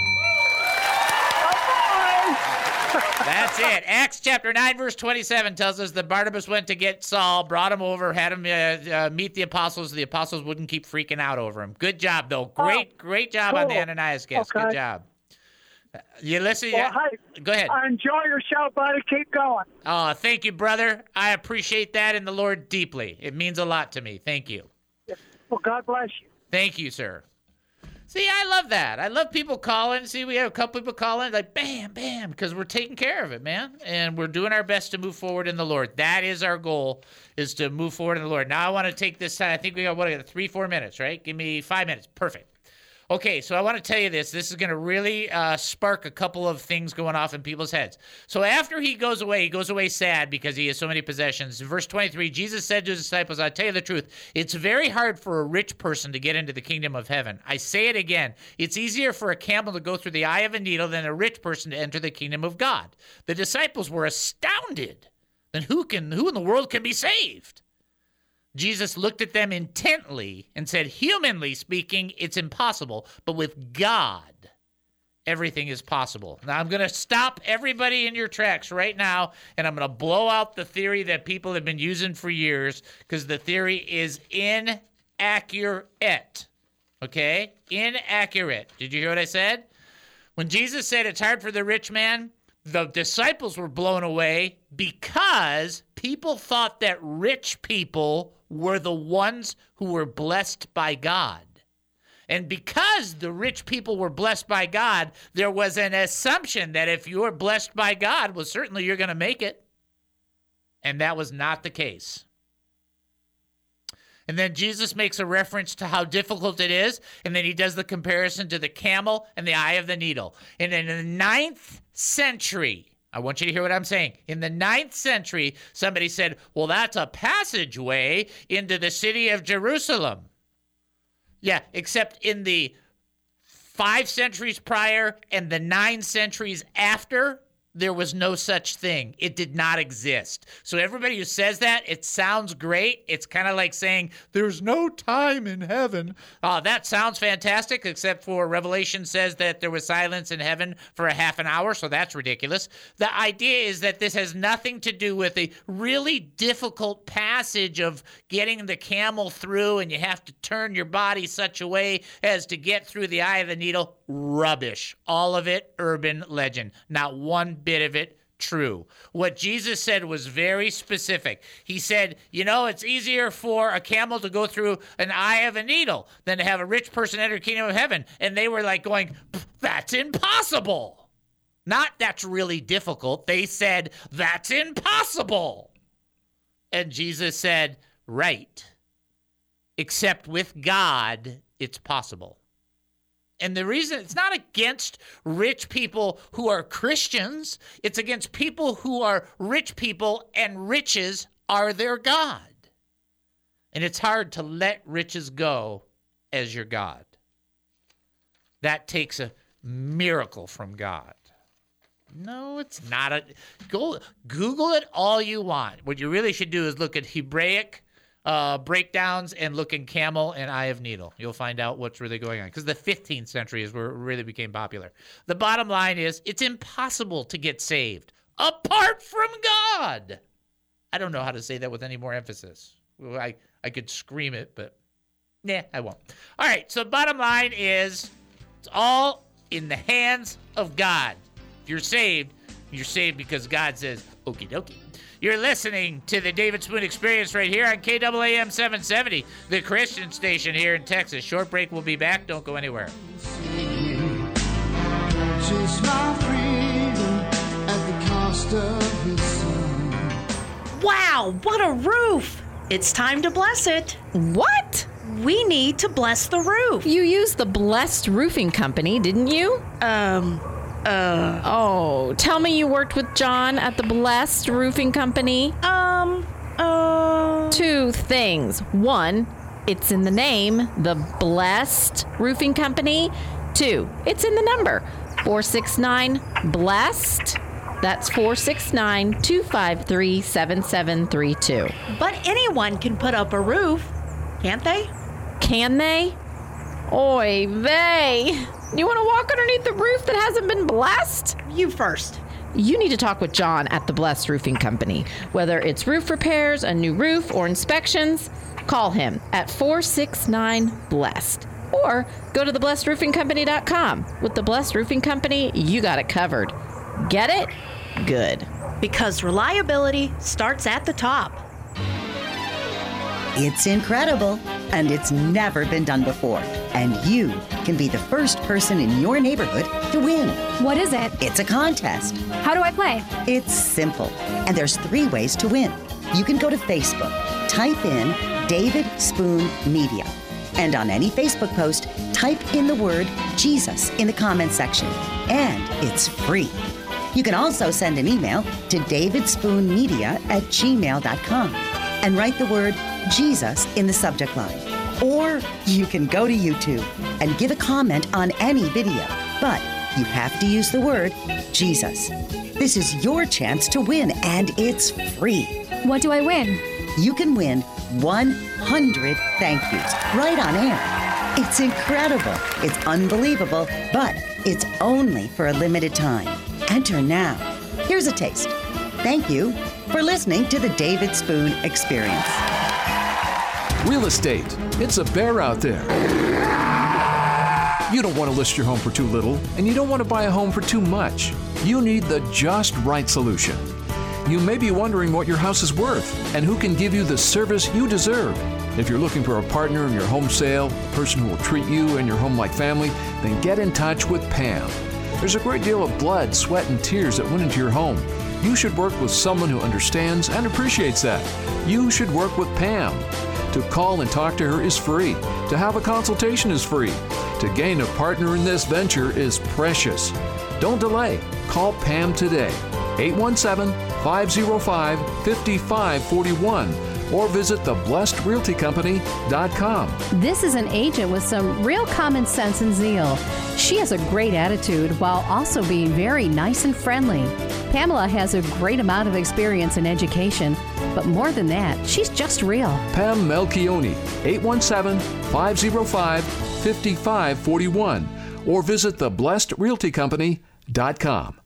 That's it. Acts chapter 9, verse 27 tells us that Barnabas went to get Saul, brought him over, had him meet the apostles. The apostles wouldn't keep freaking out over him. Good job, though. Great job cool. on the Ananias guess. Okay. Good job. You listen? Well, hey, go ahead. I enjoy your show, buddy. Keep going. Oh, thank you, brother. I appreciate that in the Lord deeply. It means a lot to me. Thank you. Well, God bless you. Thank you, sir. See, I love that. I love people calling. See, we have a couple people calling, like, bam, bam, because we're taking care of it, man. And we're doing our best to move forward in the Lord. That is our goal, is to move forward in the Lord. Now I want to take this time. I think we got 3-4 minutes, right? Give me 5 minutes. Perfect. Okay, so I want to tell you this. This is going to really spark a couple of things going off in people's heads. So after he goes away sad because he has so many possessions. In verse 23, Jesus said to his disciples, I tell you the truth, it's very hard for a rich person to get into the kingdom of heaven. I say it again. It's easier for a camel to go through the eye of a needle than a rich person to enter the kingdom of God. The disciples were astounded. Then who in the world can be saved? Jesus looked at them intently and said, humanly speaking, it's impossible, but with God, everything is possible. Now, I'm going to stop everybody in your tracks right now, and I'm going to blow out the theory that people have been using for years, because the theory is inaccurate. Okay? Inaccurate. Did you hear what I said? When Jesus said it's hard for the rich man, the disciples were blown away because people thought that rich people were the ones who were blessed by God. And because the rich people were blessed by God, there was an assumption that if you're blessed by God, well, certainly you're going to make it. And that was not the case. And then Jesus makes a reference to how difficult it is, and then he does the comparison to the camel and the eye of the needle. And in the 9th century, I want you to hear what I'm saying. In the 9th century, somebody said, well, that's a passageway into the city of Jerusalem. Yeah, except in the 5 centuries prior and the 9 centuries after, there was no such thing. It did not exist. So everybody who says that, it sounds great. It's kind of like saying there's no time in heaven. That sounds fantastic, except for Revelation says that there was silence in heaven for a half an hour, so that's ridiculous. The idea is that this has nothing to do with a really difficult passage of getting the camel through, and you have to turn your body such a way as to get through the eye of the needle. Rubbish. All of it urban legend. Not one bit of it true. What Jesus said was very specific. He said, it's easier for a camel to go through an eye of a needle than to have a rich person enter the kingdom of heaven. And they were like going, that's impossible. Not that's really difficult. They said, that's impossible. And Jesus said, right. Except with God, it's possible. And the reason, it's not against rich people who are Christians. It's against people who are rich people, and riches are their God. And it's hard to let riches go as your God. That takes a miracle from God. No, it's not. Go Google it all you want. What you really should do is look at Hebraic breakdowns and look in camel and eye of needle. You'll find out what's really going on, because the 15th century is where it really became popular. The bottom line is it's impossible to get saved apart from God. I don't know how to say that with any more emphasis. I could scream it, but I won't. All right, so bottom line is it's all in the hands of God. If you're saved because God says, okie dokie. You're listening to the David Spoon Experience right here on KAAM 770, the Christian station here in Texas. Short break, we'll be back. Don't go anywhere. Chase my freedom at the cost of his son. Wow, what a roof! It's time to bless it. What? We need to bless the roof. You used the Blessed Roofing Company, didn't you? Oh, tell me you worked with John at the Blessed Roofing Company? Two things. One, it's in the name, the Blessed Roofing Company. Two, it's in the number, 469-BLESSED. That's 469-253-7732. But anyone can put up a roof, can't they? Can they? Oy vey. You want to walk underneath the roof that hasn't been blessed? You first. You need to talk with John at the Blessed Roofing Company. Whether it's roof repairs, a new roof, or inspections, call him at 469-BLESSED. Or go to theblessedroofingcompany.com. With the Blessed Roofing Company, you got it covered. Get it? Good. Because reliability starts at the top. It's incredible. and it's never been done before. And you can be the first person in your neighborhood to win. What is it? It's a contest. How do I play? It's simple, and there's 3 ways to win. You can go to Facebook, type in David Spoon Media, and on any Facebook post, type in the word Jesus in the comments section, and it's free. You can also send an email to davidspoonmedia@gmail.com and write the word Jesus in the subject line. Or you can go to YouTube and give a comment on any video, but you have to use the word Jesus. This is your chance to win, and it's free. What do I win? You can win 100 thank yous right on air. It's incredible. It's unbelievable, but it's only for a limited time. Enter now. Here's a taste. Thank you for listening to the David Spoon Experience. Real estate. It's a bear out there. You don't want to list your home for too little, and you don't want to buy a home for too much. You need the just right solution. You may be wondering what your house is worth and who can give you the service you deserve. If you're looking for a partner in your home sale, a person who will treat you and your home like family, then get in touch with Pam. There's a great deal of blood, sweat, and tears that went into your home. You should work with someone who understands and appreciates that. You should work with Pam. To call and talk to her is free. To have a consultation is free. To gain a partner in this venture is precious. Don't delay. Call Pam today, 817-505-5541, or visit theblessedrealtycompany.com. This is an agent with some real common sense and zeal. She has a great attitude while also being very nice and friendly. Pamela has a great amount of experience in education, but more than that, she's just real. Pam Melchioni, 817-505-5541, or visit theblessedrealtycompany.com.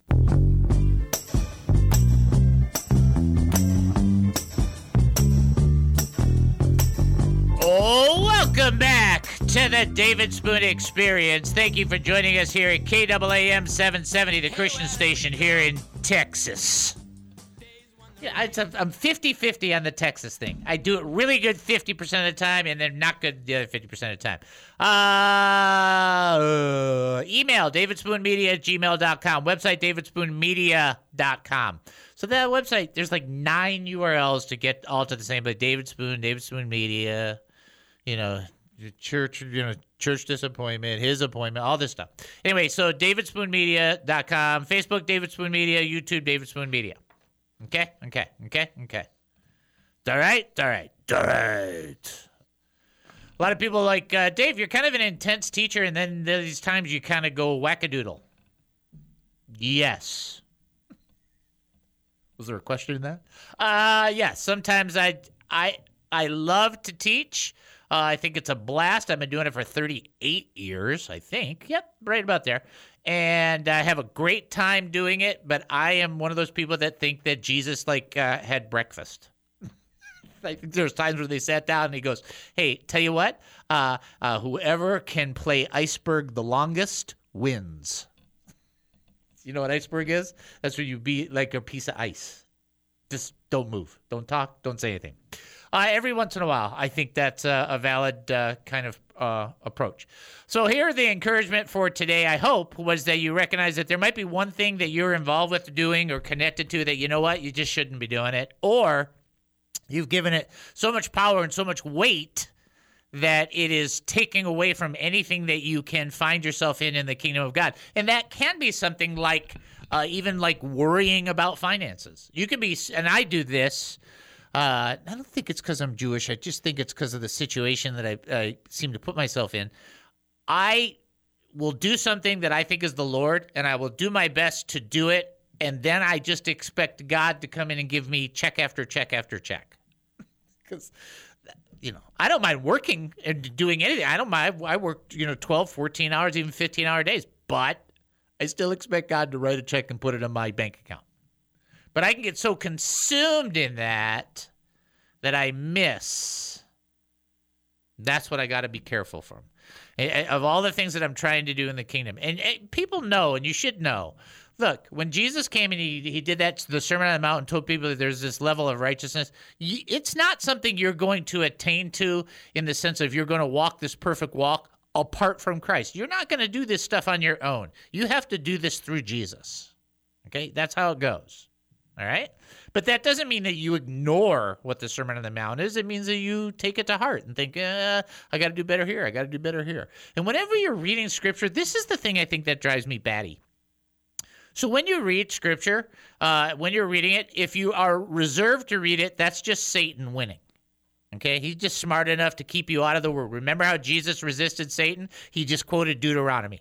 Oh, welcome back to the David Spoon Experience. Thank you for joining us here at KAAM 770, the Christian station here in Texas. Yeah, I'm 50-50 on the Texas thing. I do it really good 50% of the time and then not good the other 50% of the time. Email davidspoonmedia@gmail.com. Website davidspoonmedia.com. So that website, there's like 9 URLs to get all to the same place. David Spoon Media, church disappointment, his appointment, all this stuff. Anyway, so davidspoonmedia.com, Facebook David Spoon Media, YouTube David Spoon Media. Okay. All right. A lot of people are like, Dave, you're kind of an intense teacher, and then these times you kind of go wackadoodle. Yes. Was there a question in that? Yeah. Sometimes I love to teach. I think it's a blast. I've been doing it for 38 years, I think. Yep, right about there. And I have a great time doing it, but I am one of those people that think that Jesus had breakfast. I think there's times where they sat down and he goes, hey, tell you what, whoever can play iceberg the longest wins. You know what iceberg is? That's where you be like a piece of ice. Just don't move. Don't talk. Don't say anything. Every once in a while, I think that's a valid kind of approach. So here, the encouragement for today, I hope, was that you recognize that there might be one thing that you're involved with doing or connected to that, you know what, you just shouldn't be doing it. Or you've given it so much power and so much weight that it is taking away from anything that you can find yourself in the kingdom of God. And that can be something like even like worrying about finances. You can be, and I do this, I don't think it's because I'm Jewish. I just think it's because of the situation that I seem to put myself in. I will do something that I think is the Lord, and I will do my best to do it, and then I just expect God to come in and give me check after check after check. Because, I don't mind working and doing anything. I don't mind. I work, 12, 14 hours, even 15-hour days, but I still expect God to write a check and put it in my bank account. But I can get so consumed in that I miss. That's what I got to be careful from. Of all the things that I'm trying to do in the kingdom. And people know, and you should know, Look, when Jesus came and he did that, the Sermon on the Mount, and told people that there's this level of righteousness, it's not something you're going to attain to in the sense of you're going to walk this perfect walk apart from Christ. You're not going to do this stuff on your own. You have to do this through Jesus. Okay? That's how it goes. All right? But that doesn't mean that you ignore what the Sermon on the Mount is. It means that you take it to heart and think, I got to do better here. I got to do better here. And whenever you're reading Scripture, this is the thing I think that drives me batty. So when you read Scripture, when you're reading it, if you are reserved to read it, that's just Satan winning. Okay? He's just smart enough to keep you out of the Word. Remember how Jesus resisted Satan? He just quoted Deuteronomy.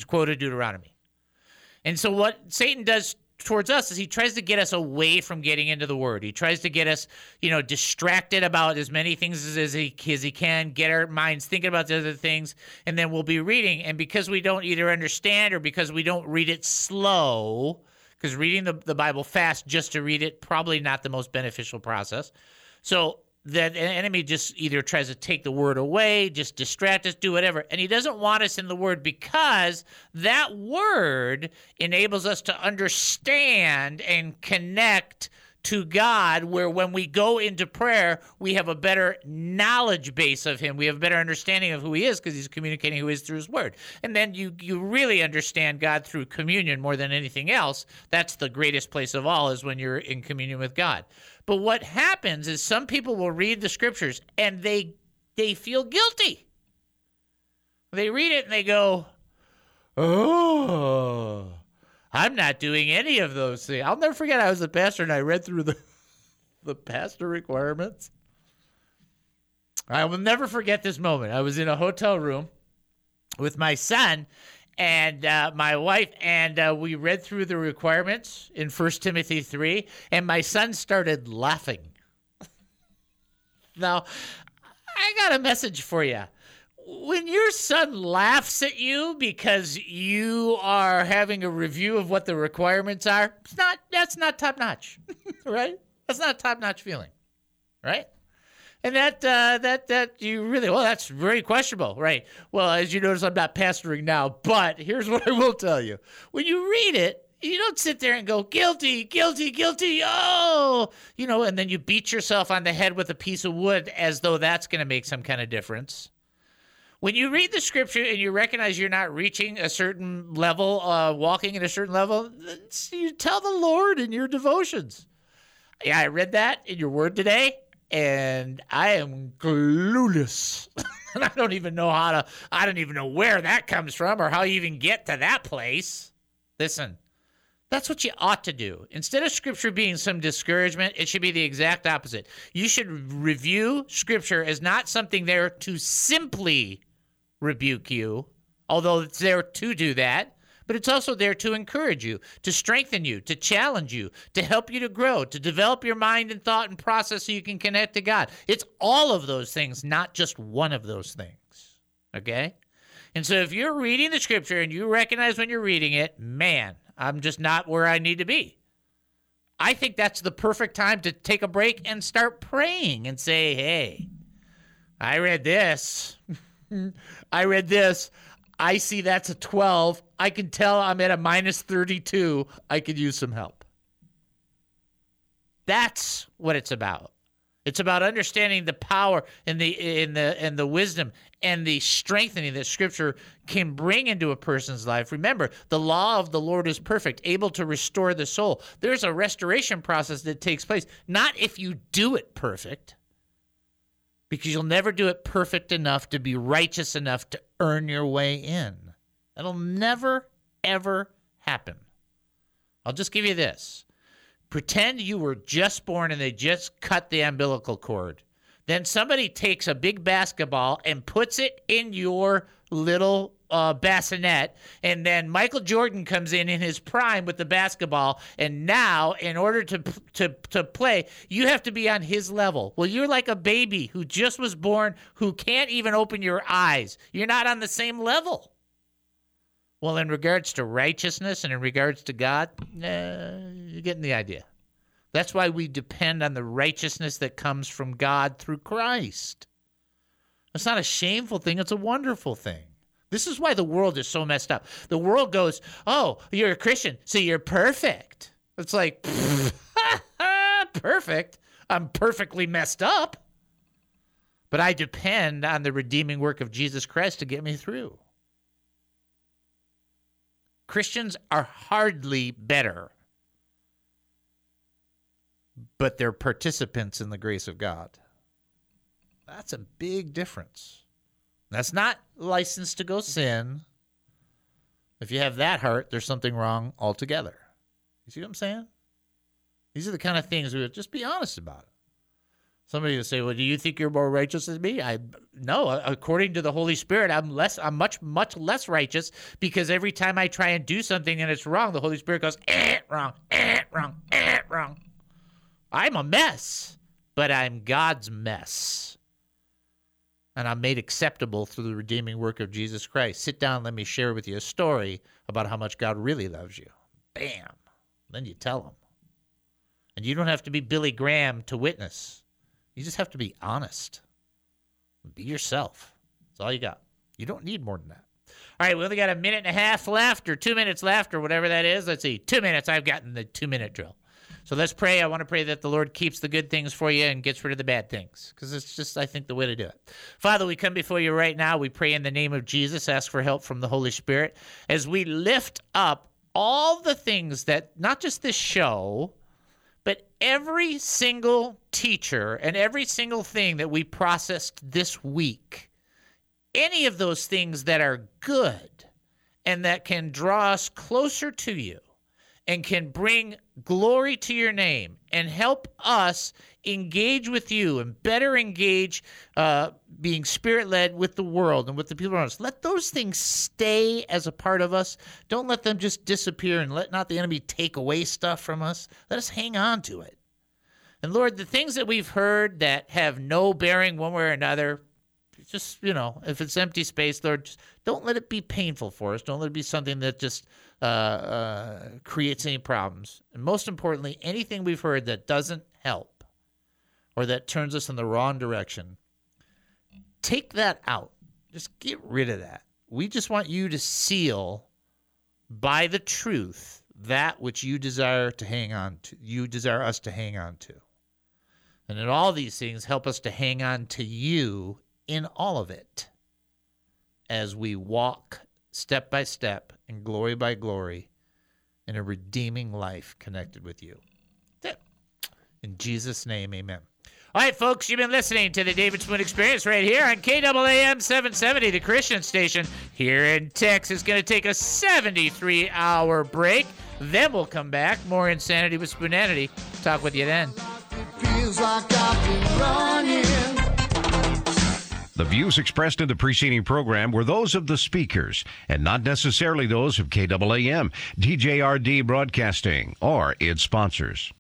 And so what Satan does towards us is he tries to get us away from getting into the Word. He tries to get us, distracted about as many things as he can, get our minds thinking about the other things, and then we'll be reading. And because we don't either understand or because we don't read it slow, because reading the Bible fast just to read it, probably not the most beneficial process. So that enemy just either tries to take the Word away, just distract us, do whatever. And he doesn't want us in the Word because that Word enables us to understand and connect to God, where when we go into prayer, we have a better knowledge base of Him. We have a better understanding of who He is because He's communicating who He is through His Word. And then you really understand God through communion more than anything else. That's the greatest place of all, is when you're in communion with God. But what happens is some people will read the Scriptures and they feel guilty. They read it and they go, oh, I'm not doing any of those things. I'll never forget, I was a pastor and I read through the pastor requirements. I will never forget this moment. I was in a hotel room with my son and my wife, and we read through the requirements in 1 Timothy 3, and my son started laughing. Now, I got a message for you. When your son laughs at you because you are having a review of what the requirements are, that's not top-notch, right? That's not a top-notch feeling, right? And that you really, well, that's very questionable, right? Well, as you notice, I'm not pastoring now, but here's what I will tell you. When you read it, you don't sit there and go, guilty, guilty, guilty, oh, and then you beat yourself on the head with a piece of wood as though that's going to make some kind of difference. When you read the Scripture and you recognize you're not reaching a certain level, walking at a certain level, you tell the Lord in your devotions. Yeah, I read that in your Word today, and I am clueless. And I don't even know where that comes from or how you even get to that place. Listen, that's what you ought to do. Instead of Scripture being some discouragement, it should be the exact opposite. You should review Scripture as not something there to simply rebuke you, although it's there to do that, but it's also there to encourage you, to strengthen you, to challenge you, to help you to grow, to develop your mind and thought and process so you can connect to God. It's all of those things, not just one of those things, okay? And so if you're reading the Scripture and you recognize when you're reading it, man, I'm just not where I need to be. I think that's the perfect time to take a break and start praying and say, hey, I read this. I read this. I see that's a 12. I can tell I'm at a minus 32. I could use some help. That's what it's about. It's about understanding the power and the wisdom and the strengthening that Scripture can bring into a person's life. Remember, the law of the Lord is perfect, able to restore the soul. There's a restoration process that takes place, not if you do it perfect, because you'll never do it perfect enough to be righteous enough to earn your way in. That'll never, ever happen. I'll just give you this. Pretend you were just born and they just cut the umbilical cord. Then somebody takes a big basketball and puts it in your little bassinet, and then Michael Jordan comes in his prime with the basketball, and now in order to play, you have to be on his level. Well, you're like a baby who just was born, who can't even open your eyes. You're not on the same level. Well, in regards to righteousness and in regards to God, you're getting the idea. That's why we depend on the righteousness that comes from God through Christ. It's not a shameful thing. It's a wonderful thing. This is why the world is so messed up. The world goes, oh, you're a Christian, so you're perfect. It's like, perfect? I'm perfectly messed up. But I depend on the redeeming work of Jesus Christ to get me through. Christians are hardly better, but they're participants in the grace of God. That's a big difference. That's not license to go sin. If you have that heart, there's something wrong altogether. You see what I'm saying? These are the kind of things we would just be honest about it. Somebody would say, well, do you think you're more righteous than me? No, according to the Holy Spirit, I'm much, much less righteous, because every time I try and do something and it's wrong, the Holy Spirit goes, wrong, wrong, wrong. I'm a mess, but I'm God's mess. And I'm made acceptable through the redeeming work of Jesus Christ. Sit down, let me share with you a story about how much God really loves you. Bam. Then you tell him. And you don't have to be Billy Graham to witness. You just have to be honest. Be yourself. That's all you got. You don't need more than that. All right, we only got a minute and a half left, or 2 minutes left, or whatever that is. Let's see. 2 minutes. I've gotten the 2-minute drill. So let's pray. I want to pray that the Lord keeps the good things for you and gets rid of the bad things, because it's just, I think, the way to do it. Father, we come before you right now. We pray in the name of Jesus, ask for help from the Holy Spirit as we lift up all the things that, not just this show, but every single teacher and every single thing that we processed this week, any of those things that are good and that can draw us closer to you and can bring glory to your name and help us engage with you and better engage being spirit-led with the world and with the people around us. Let those things stay as a part of us. Don't let them just disappear, and let not the enemy take away stuff from us. Let us hang on to it. And Lord, the things that we've heard that have no bearing one way or another, just, if it's empty space, Lord, just don't let it be painful for us. Don't let it be something that just creates any problems. And most importantly, anything we've heard that doesn't help or that turns us in the wrong direction, take that out. Just get rid of that. We just want you to seal by the truth that which you desire to hang on to. You desire us to hang on to. And in all these things, help us to hang on to you in all of it as we walk step by step and glory by glory in a redeeming life connected with you. In Jesus' name, amen. All right, folks, you've been listening to the David Spoon Experience right here on KAAM 770, the Christian station here in Texas. It's going to take a 73-hour break. Then we'll come back. More Insanity with Spoonanity. Talk with you then. Feels like I've been running. The views expressed in the preceding program were those of the speakers and not necessarily those of KAAM, DJRD Broadcasting, or its sponsors.